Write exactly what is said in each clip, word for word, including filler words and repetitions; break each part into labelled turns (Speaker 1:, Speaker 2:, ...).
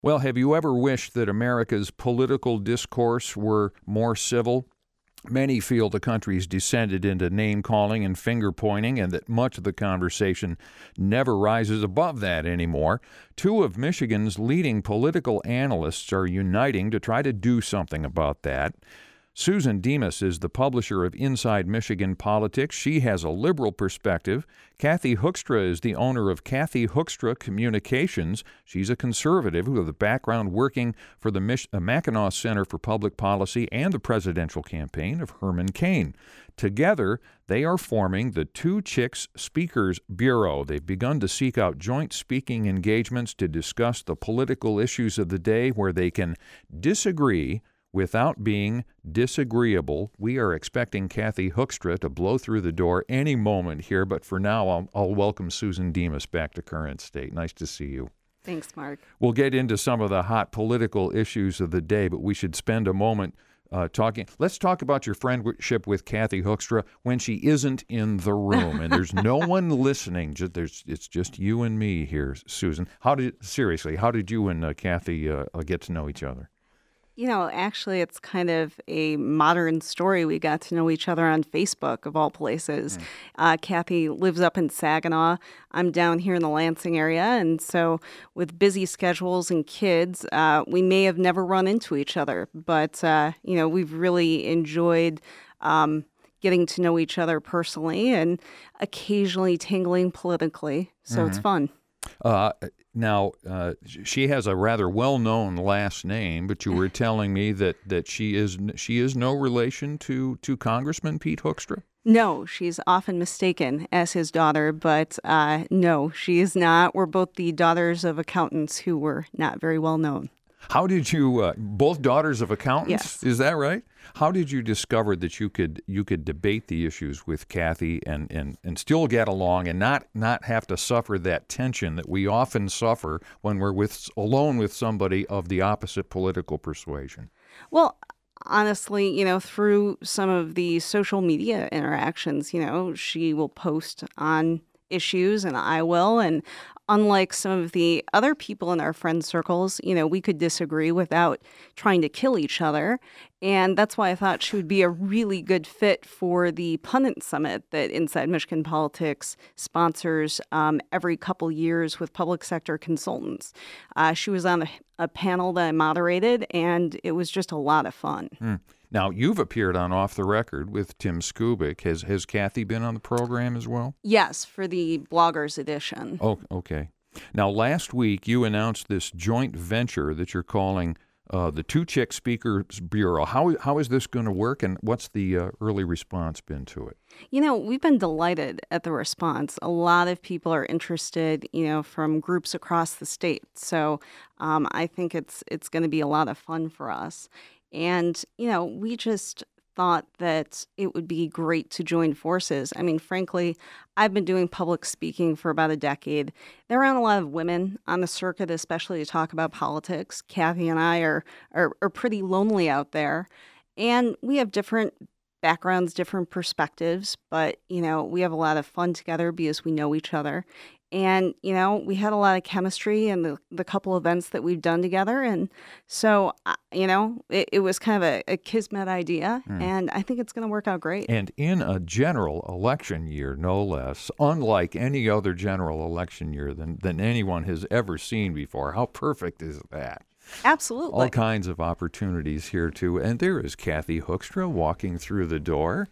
Speaker 1: Well, have you ever wished that America's political discourse were more civil? Many feel the country's descended into name-calling and finger-pointing, and that much of the conversation never rises above that anymore. Two of Michigan's leading political analysts are uniting to try to do something about that. Susan Demas is the publisher of Inside Michigan Politics. She has a liberal perspective. Kathy Hoekstra is the owner of Kathy Hoekstra Communications. She's a conservative who has a background working for the Mich- uh, Mackinac Center for Public Policy and the presidential campaign of Herman Cain. Together, they are forming the Two Chicks Speakers Bureau. They've begun to seek out joint speaking engagements to discuss the political issues of the day where they can disagree without being disagreeable. We are expecting Kathy Hoekstra to blow through the door any moment here, but for now, I'll, I'll welcome Susan Demas back to Current State. Nice to see you.
Speaker 2: Thanks, Mark.
Speaker 1: We'll get into some of the hot political issues of the day, but we should spend a moment uh, talking. Let's talk about your friendship with Kathy Hoekstra when she isn't in the room and there's no one listening. Just, there's, it's just you and me here, Susan. How did seriously? How did you and uh, Kathy uh, get to know each other?
Speaker 2: You know, actually, it's kind of a modern story. We got to know each other on Facebook, of all places. Mm. Uh, Kathy lives up in Saginaw. I'm down here in the Lansing area. And so with busy schedules and kids, uh, we may have never run into each other. But, uh, you know, we've really enjoyed um, getting to know each other personally and occasionally tingling politically. So mm-hmm. it's fun.
Speaker 1: Uh, now, uh, she has a rather well-known last name, but you were telling me that, that she is she is no relation to, to Congressman Pete Hoekstra?
Speaker 2: No, she's often mistaken as his daughter, but uh, no, she is not. We're both the daughters of accountants who were not very well known.
Speaker 1: How did you, uh, both daughters of accountants,
Speaker 2: yes.
Speaker 1: Is that right? How did you discover that you could you could debate the issues with Kathy and, and, and still get along and not, not have to suffer that tension that we often suffer when we're with alone with somebody of the opposite political persuasion?
Speaker 2: Well, honestly, you know, through some of the social media interactions, you know, she will post on issues and I will, and unlike some of the other people in our friend circles, you know, we could disagree without trying to kill each other. And that's why I thought she would be a really good fit for the Pundit Summit that Inside Michigan Politics sponsors um, every couple years with public sector consultants. Uh, she was on a, a panel that I moderated, and it was just a lot of fun.
Speaker 1: Hmm. Now, you've appeared on Off the Record with Tim Skubic. Has has Kathy been on the program as well?
Speaker 2: Yes, for the Bloggers edition.
Speaker 1: Oh, okay. Now, last week you announced this joint venture that you're calling uh, the Two Chick Speakers Bureau. How how is this going to work, and what's the uh, early response been to it?
Speaker 2: You know, we've been delighted at the response. A lot of people are interested, you know, from groups across the state. So um, I think it's it's going to be a lot of fun for us. And, you know, we just thought that it would be great to join forces. I mean, frankly, I've been doing public speaking for about a decade. There aren't a lot of women on the circuit, especially to talk about politics. Kathy and I are, are, are pretty lonely out there. And we have different backgrounds, different perspectives, but, you know, we have a lot of fun together because we know each other. And, you know, we had a lot of chemistry in the, the couple events that we've done together. And so, uh, you know, it, it was kind of a, a kismet idea. Mm. And I think it's going to work out great.
Speaker 1: And in a general election year, no less, unlike any other general election year than, than anyone has ever seen before. How perfect is that?
Speaker 2: Absolutely.
Speaker 1: All kinds of opportunities here, too. And there is Kathy Hoekstra walking through the door.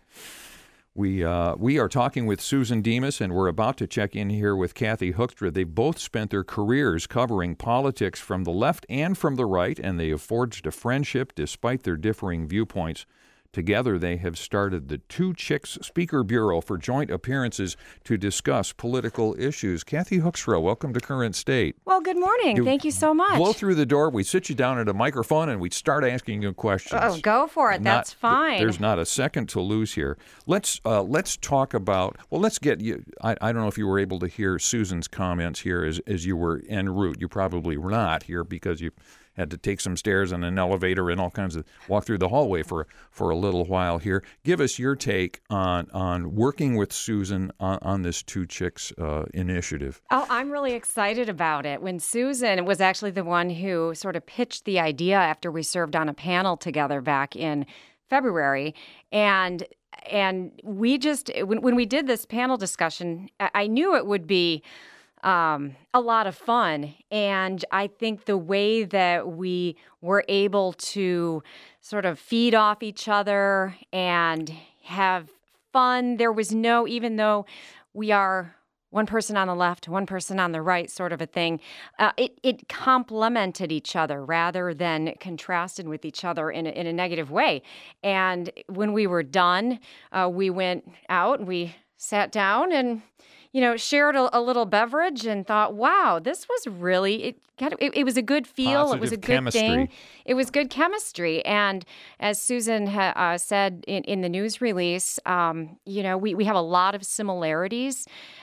Speaker 1: We uh, we are talking with Susan Demas, and we're about to check in here with Kathy Hoekstra. They've both spent their careers covering politics from the left and from the right, and they have forged a friendship despite their differing viewpoints. Together, they have started the Two Chicks Speaker Bureau for joint appearances to discuss political issues. Kathy Hoekstra, welcome to Current State.
Speaker 3: Well, good morning. You Thank you so much.
Speaker 1: Blow through the door, we sit you down at a microphone, and we start asking you questions.
Speaker 3: Oh, go for it.
Speaker 1: Not,
Speaker 3: That's fine.
Speaker 1: There's not a second to lose here. Let's uh, let's talk about, well, let's get you, I, I don't know if you were able to hear Susan's comments here as, as you were en route. You probably were not here because you had to take some stairs and an elevator and all kinds of walk through the hallway for for a little while here. Give us your take on on working with Susan on, on this Two Chicks uh, initiative.
Speaker 3: Oh, I'm really excited about it. When Susan was actually the one who sort of pitched the idea after we served on a panel together back in February, and and we just when when we did this panel discussion, I, I knew it would be Um, a lot of fun. And I think the way that we were able to sort of feed off each other and have fun, there was no, even though we are one person on the left, one person on the right sort of a thing, uh, it, it complemented each other rather than contrasted with each other in a, in a negative way. And when we were done, uh, we went out and we sat down and you know, shared a, a little beverage and thought, wow, this was really, it got, it, it was a good feel.
Speaker 1: Positive
Speaker 3: it was a good
Speaker 1: chemistry.
Speaker 3: thing. It was good chemistry. And as Susan ha, uh, said in, in the news release, um, you know, we, we have a lot of similarities,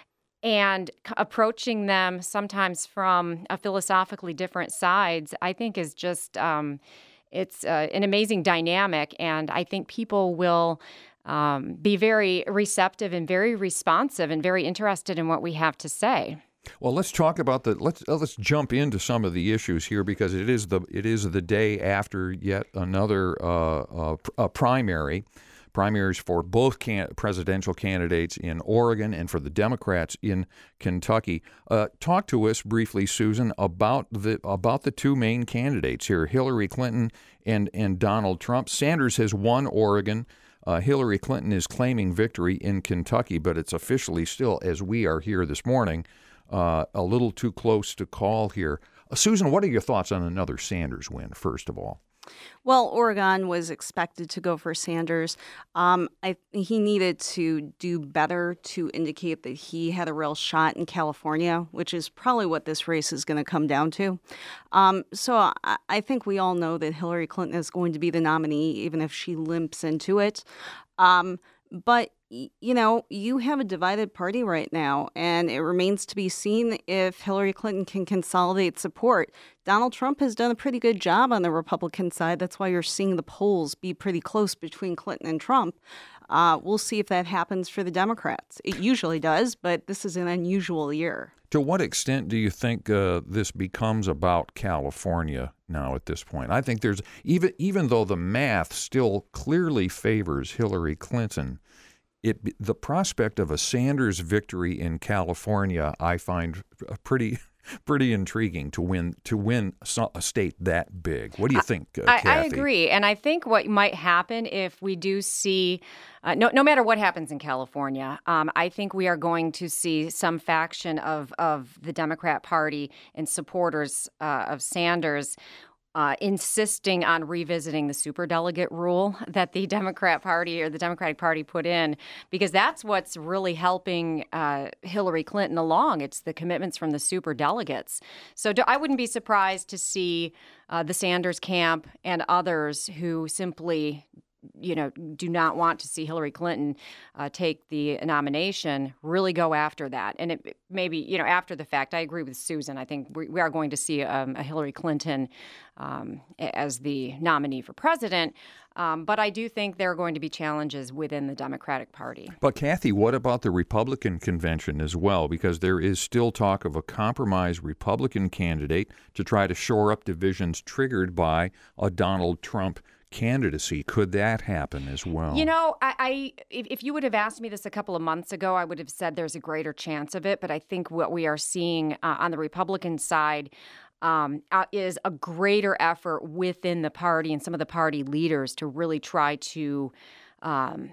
Speaker 3: and c- approaching them sometimes from a philosophically different sides, I think is just, um, it's uh, an amazing dynamic. And I think people will Um, be very receptive and very responsive and very interested in what we have to say.
Speaker 1: Well, let's talk about the let's uh, let's jump into some of the issues here, because it is the it is the day after yet another uh, uh, a primary primaries for both can- presidential candidates in Oregon and for the Democrats in Kentucky. Uh, talk to us briefly, Susan, about the about the two main candidates here, Hillary Clinton and and Donald Trump. Sanders has won Oregon. Uh, Hillary Clinton is claiming victory in Kentucky, but it's officially still, as we are here this morning, uh, a little too close to call here. Uh, Susan, what are your thoughts on another Sanders win, first of all?
Speaker 2: Well, Oregon was expected to go for Sanders. Um, I, he needed to do better to indicate that he had a real shot in California, which is probably what this race is going to come down to. Um, so I, I think we all know that Hillary Clinton is going to be the nominee, even if she limps into it. Um, but you know, you have a divided party right now, and it remains to be seen if Hillary Clinton can consolidate support. Donald Trump has done a pretty good job on the Republican side. That's why you're seeing the polls be pretty close between Clinton and Trump. Uh, we'll see if that happens for the Democrats. It usually does, but this is an unusual year.
Speaker 1: To what extent do you think uh, this becomes about California now at this point? I think there's, even even though the math still clearly favors Hillary Clinton, It, the prospect of a Sanders victory in California, I find pretty pretty intriguing to win to win a state that big. What do you think, uh,
Speaker 3: I,
Speaker 1: Kathy?
Speaker 3: I agree, and I think what might happen if we do see, uh, no, no matter what happens in California, um, I think we are going to see some faction of of the Democrat Party and supporters uh, of Sanders Uh, insisting on revisiting the superdelegate rule that the Democrat Party or the Democratic Party put in, because that's what's really helping uh, Hillary Clinton along. It's the commitments from the superdelegates. So do, I wouldn't be surprised to see uh, the Sanders camp and others who simply, you know, do not want to see Hillary Clinton uh, take the nomination really go after that. And it maybe, you know, after the fact, I agree with Susan. I think we, we are going to see um, a Hillary Clinton um, as the nominee for president. Um, but I do think there are going to be challenges within the Democratic Party.
Speaker 1: But Kathy, what about the Republican convention as well? Because there is still talk of a compromise Republican candidate to try to shore up divisions triggered by a Donald Trump candidacy. Could that happen as well?
Speaker 3: You know, I, I if, if you would have asked me this a couple of months ago, I would have said there's a greater chance of it. But I think what we are seeing uh, on the Republican side um, uh, is a greater effort within the party and some of the party leaders to really try to um,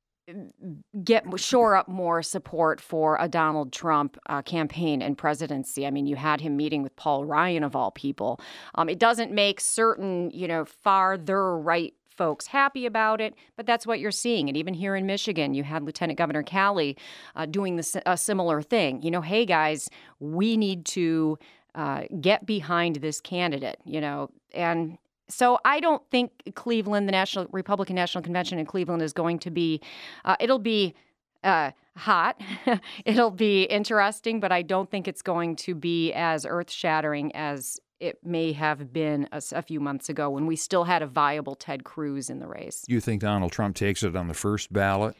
Speaker 3: get shore up more support for a Donald Trump uh, campaign and presidency. I mean, you had him meeting with Paul Ryan, of all people. Um, it doesn't make certain, you know, farther right folks happy about it, but that's what you're seeing. And even here in Michigan, you had Lieutenant Governor Calley uh, doing this, a similar thing. You know, hey, guys, we need to uh, get behind this candidate, you know, and so I don't think Cleveland, the National Republican National Convention in Cleveland, is going to be, uh, it'll be uh, hot. It'll be interesting, but I don't think it's going to be as earth-shattering as it may have been a, a few months ago when we still had a viable Ted Cruz in the race.
Speaker 1: You think Donald Trump takes it on the first ballot?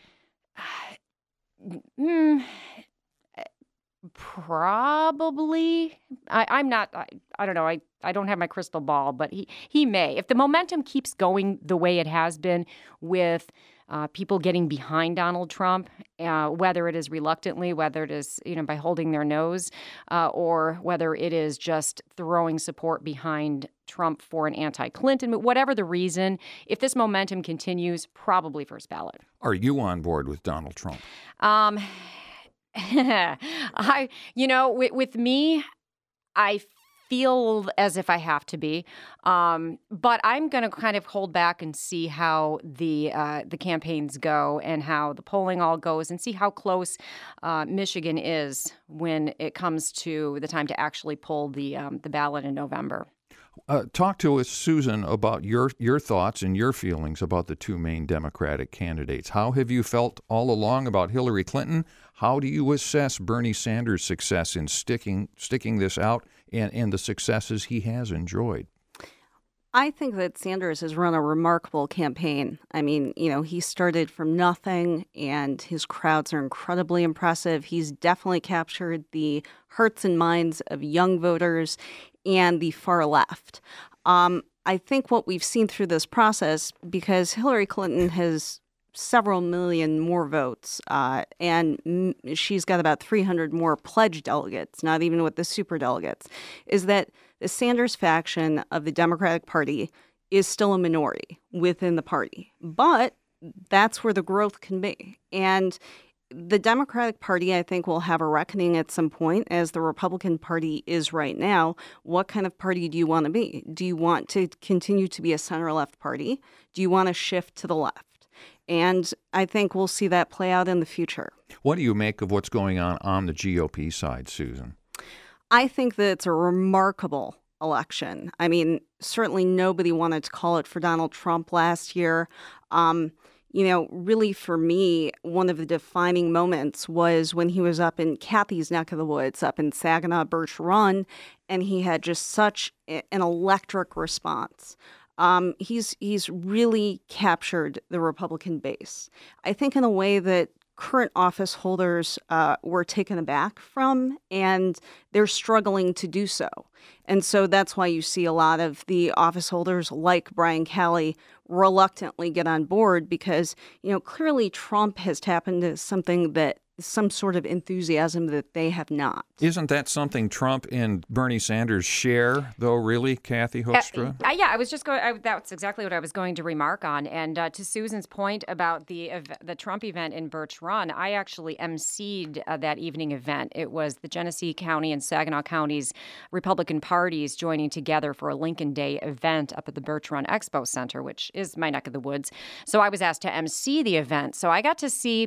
Speaker 3: Mm, probably. I, I'm not, I, I don't know. I, I don't have my crystal ball, but he, he may. If the momentum keeps going the way it has been with uh, people getting behind Donald Trump, uh, whether it is reluctantly, whether it is, you know, by holding their nose, uh, or whether it is just throwing support behind Trump for an anti-Clinton, whatever the reason, if this momentum continues, probably first ballot.
Speaker 1: Are you on board with Donald Trump?
Speaker 3: Um, I, you know, with, with me, I feel as if I have to be, um, but I'm going to kind of hold back and see how the uh, the campaigns go and how the polling all goes, and see how close uh, Michigan is when it comes to the time to actually pull the um, the ballot in November.
Speaker 1: Uh, talk to us, Susan, about your your thoughts and your feelings about the two main Democratic candidates. How have you felt all along about Hillary Clinton? How do you assess Bernie Sanders' success in sticking sticking this out and, and the successes he has enjoyed?
Speaker 2: I think that Sanders has run a remarkable campaign. I mean, you know, he started from nothing, and his crowds are incredibly impressive. He's definitely captured the hearts and minds of young voters and the far left. Um, I think what we've seen through this process, because Hillary Clinton has several million more votes, uh, and m- she's got about three hundred more pledged delegates, not even with the superdelegates, is that the Sanders faction of the Democratic Party is still a minority within the party. But that's where the growth can be. And the Democratic Party, I think, will have a reckoning at some point, as the Republican Party is right now. What kind of party do you want to be? Do you want to continue to be a center-left party? Do you want to shift to the left? And I think we'll see that play out in the future.
Speaker 1: What do you make of what's going on on the G O P side, Susan?
Speaker 2: I think that it's a remarkable election. I mean, certainly nobody wanted to call it for Donald Trump last year. Um, you know, really for me, one of the defining moments was when he was up in Kathy's neck of the woods, up in Saginaw Birch Run, and he had just such an electric response. Um, he's he's really captured the Republican base, I think, in a way that current office holders uh, were taken aback from, and they're struggling to do so. And so that's why you see a lot of the office holders like Brian Calley reluctantly get on board, because, you know, clearly Trump has tapped into something that some sort of enthusiasm that they have not.
Speaker 1: Isn't that something Trump and Bernie Sanders share, though, really, Kathy Hoekstra?
Speaker 3: Uh, uh, yeah, I was just going. I, that's exactly what I was going to remark on. And uh, to Susan's point about the ev- the Trump event in Birch Run, I actually emceed uh, that evening event. It was the Genesee County and Saginaw counties Republican parties joining together for a Lincoln Day event up at the Birch Run Expo Center, which is my neck of the woods. So I was asked to emcee the event. So I got to see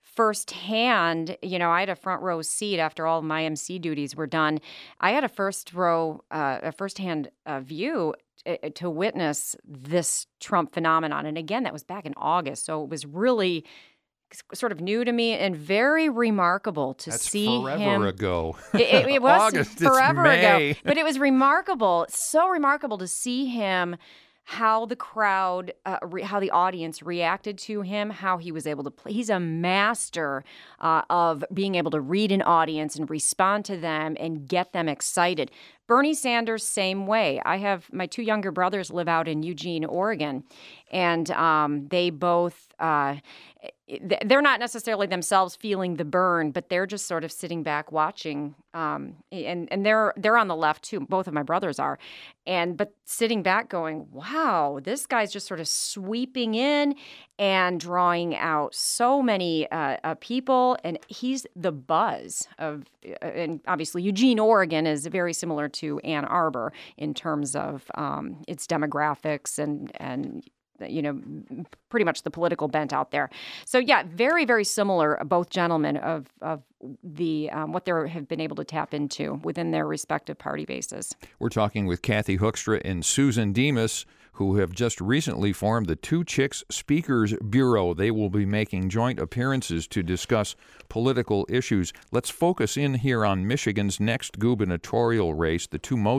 Speaker 3: firsthand, you know, I had a front row seat after all my M C duties were done. I had a first row, uh, a firsthand uh, view t- to witness this Trump phenomenon. And again, that was back in August. So it was really sort of new to me and very remarkable to
Speaker 1: That's
Speaker 3: see
Speaker 1: forever
Speaker 3: him.
Speaker 1: ago.
Speaker 3: It, it, it was
Speaker 1: August,
Speaker 3: forever
Speaker 1: it's May.
Speaker 3: ago. But it was remarkable, so remarkable to see him, how the crowd, uh, re- how the audience reacted to him, how he was able to play. He's a master uh, of being able to read an audience and respond to them and get them excited. Bernie Sanders, same way. I have my two younger brothers live out in Eugene, Oregon, and um, they both, uh, they're not necessarily themselves feeling the burn, but they're just sort of sitting back watching. Um, and and they're they're on the left too. Both of my brothers are, and but sitting back, going, "Wow, this guy's just sort of sweeping in and drawing out so many uh, uh, people, and he's the buzz of." Uh, and obviously, Eugene, Oregon, is very similar to Ann Arbor in terms of um, its demographics and and. you know, pretty much the political bent out there. So, yeah, very, very similar, both gentlemen, of of the um, what they have been able to tap into within their respective party bases.
Speaker 1: We're talking with Kathy Hoekstra and Susan Demas, who have just recently formed the Two Chicks Speakers Bureau. They will be making joint appearances to discuss political issues. Let's focus in here on Michigan's next gubernatorial race. The two most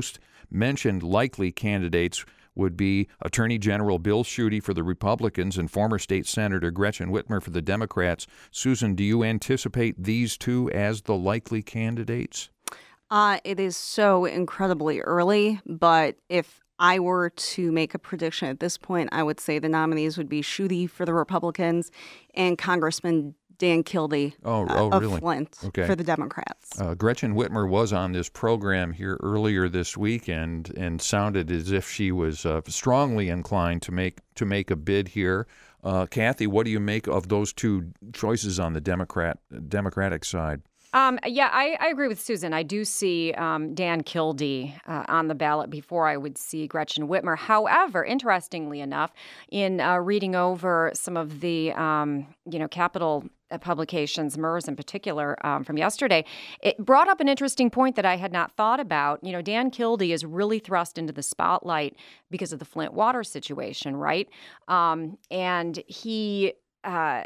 Speaker 1: mentioned likely candidates would be Attorney General Bill Schuette for the Republicans and former State Senator Gretchen Whitmer for the Democrats. Susan, do you anticipate these two as the likely candidates?
Speaker 2: Uh, it is so incredibly early, but if I were to make a prediction at this point, I would say the nominees would be Schuette for the Republicans and Congressman Dan Kildee
Speaker 1: oh,
Speaker 2: uh,
Speaker 1: oh,
Speaker 2: of
Speaker 1: really?
Speaker 2: Flint
Speaker 1: okay.
Speaker 2: for the Democrats.
Speaker 1: Uh, Gretchen Whitmer was on this program here earlier this week and and sounded as if she was uh, strongly inclined to make to make a bid here. Uh, Kathy, what do you make of those two choices on the Democrat Democratic side?
Speaker 3: Um, yeah, I, I agree with Susan. I do see um, Dan Kildee uh, on the ballot before I would see Gretchen Whitmer. However, interestingly enough, in uh, reading over some of the, um, you know, Capitol publications, M E R S in particular, um, from yesterday, it brought up an interesting point that I had not thought about. You know, Dan Kildee is really thrust into the spotlight because of the Flint water situation, right? Um, and he... Uh,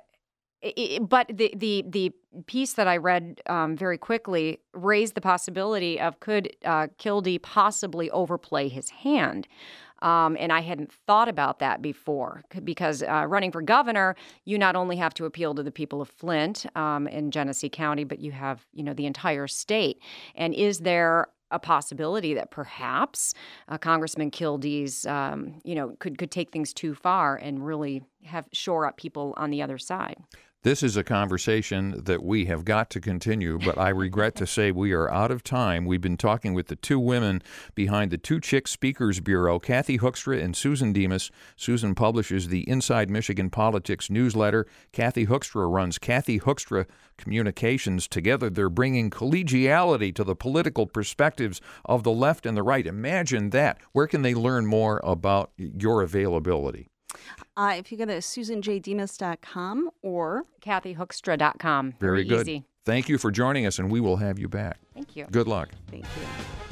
Speaker 3: It, but the, the the piece that I read um, very quickly raised the possibility of could uh, Kildee possibly overplay his hand. Um, and I hadn't thought about that before because uh, running for governor, you not only have to appeal to the people of Flint um, in Genesee County, but you have, you know, the entire state. And is there a possibility that perhaps uh, Congressman Kildee's, um, you know, could could take things too far and really have shore up people on the other side?
Speaker 1: This is a conversation that we have got to continue, but I regret to say we are out of time. We've been talking with the two women behind the Two Chicks Speakers Bureau, Kathy Hoekstra and Susan Demas. Susan publishes the Inside Michigan Politics newsletter. Kathy Hoekstra runs Kathy Hoekstra Communications. Together, they're bringing collegiality to the political perspectives of the left and the right. Imagine that. Where can they learn more about your availability?
Speaker 2: Uh, if you go to susan j demas dot com or
Speaker 3: kathy hoekstra dot com.
Speaker 1: Very, Very good.
Speaker 3: Easy.
Speaker 1: Thank you for joining us, and we will have you back.
Speaker 3: Thank you.
Speaker 1: Good luck.
Speaker 2: Thank you.